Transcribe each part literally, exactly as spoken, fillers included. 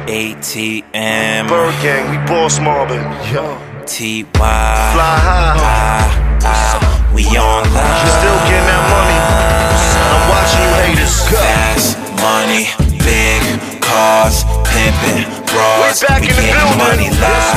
A T M Bird Gang, we boss mobbing. Yo. T Y Fly high. I, I, we online. You still getting that money? I'm watching you haters. Fast money, big cars, pimpin', bras. We back we in the getting building. money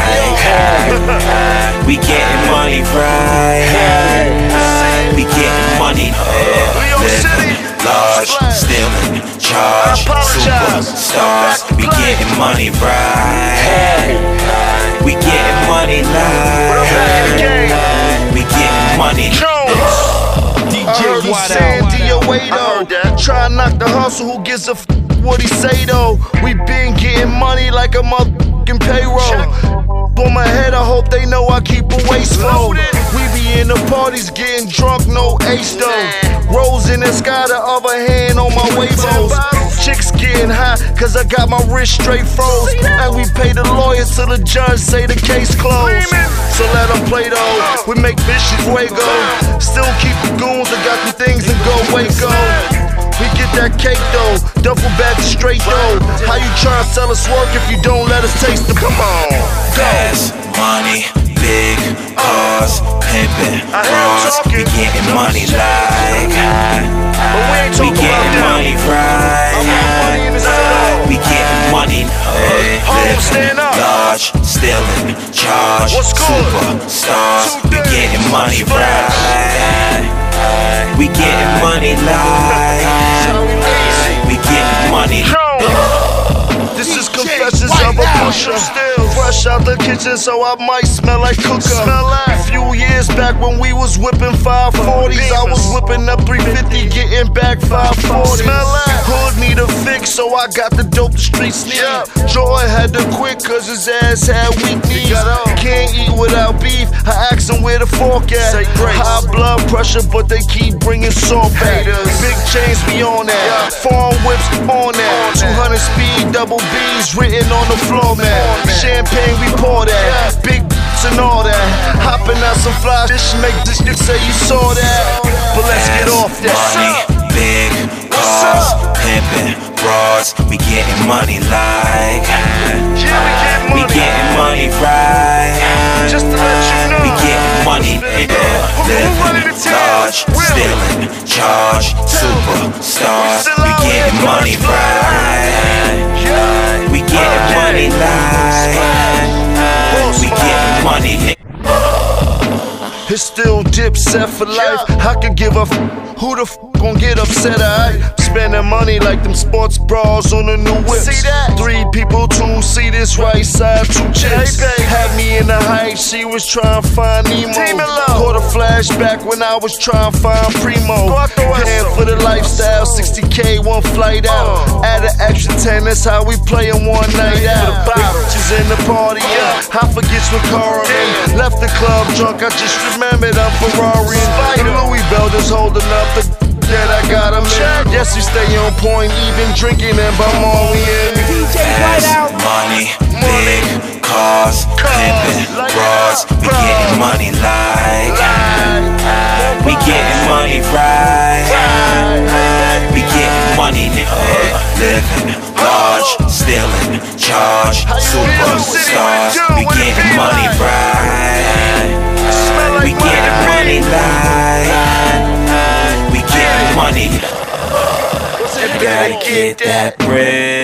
like we getting money right. We getting money uh, living large, still in charge. Superstars, we getting money right. We getting money like we getting money. I heard he saying D O A though. Try to knock the hustle, who gives a f what he say though? We been getting money like a motherfucking payroll. On my head, I hope they know I keep a waist full. We be in the parties getting drunk, no ace though. Rose in the sky, the other hand on my Wavos. Chicks getting high, cause I got my wrist straight froze. And we pay the lawyers till the judge say the case closed. So let them play though, we make bitches fuego. Still keep the goons, I got the things and go Waco. We get that cake though, duffel bag straight though. How you try to sell us work if you don't let us taste the come on? Fast money, big cars, pimpin', bras. We getting money like we getting money right. We getting money living large, still in charge. Superstars, we getting money right. We getting money like we getting money. This is confessions of a pusher. Still fresh out the kitchen, so I might smell like cooker. A few years back when we was whipping five forties, I was whipping up three fifty, getting back five forty. Hood need a fix, so I got the dope the streets need. Joy had to quit cause his ass had weak knees. Can't eat without beef, I asked him where the fork at. High blood pressure, but they keep bringing salt back. Big chains, we on that. Farm whips on that. two hundred speed, double B's written on the floor, man. Champagne, we pour that. Big and all that. Hopping out some fly fish, make this nigga say you saw that. But let's get off that. Money, big cars, pimpin', bras. We getting money like we getting money right. Just to let you know, we getting money living large, still in charge. Superstars, we getting money right. We getting money like we getting money. It's still Dipset for life. I could give a f who the f gon' get upset, alright? Spending money like them sports bras on the new whips. See that? Three people, two see this right side, two chicks. Had me in the heights, she was trying to find Nemo. Caught a flashback when I was trying to find Primo. Paying for the lifestyle, sixty K, one flight out. Add an extra ten, that's how we playin' one night out. She's in the party, yeah. I forget what car I'm in. Left the club drunk, I just remembered I'm Ferrari. The Louis belt is holding up the that I got him in. Yes, we stay on point, even drinking and bum all we in. Fast money, big cars, pimpin', bras. We getting money like we getting money right. We getting money living large, still in charge. Superstars, we getting money right. We getting money like we getting money. Gotta get that bread.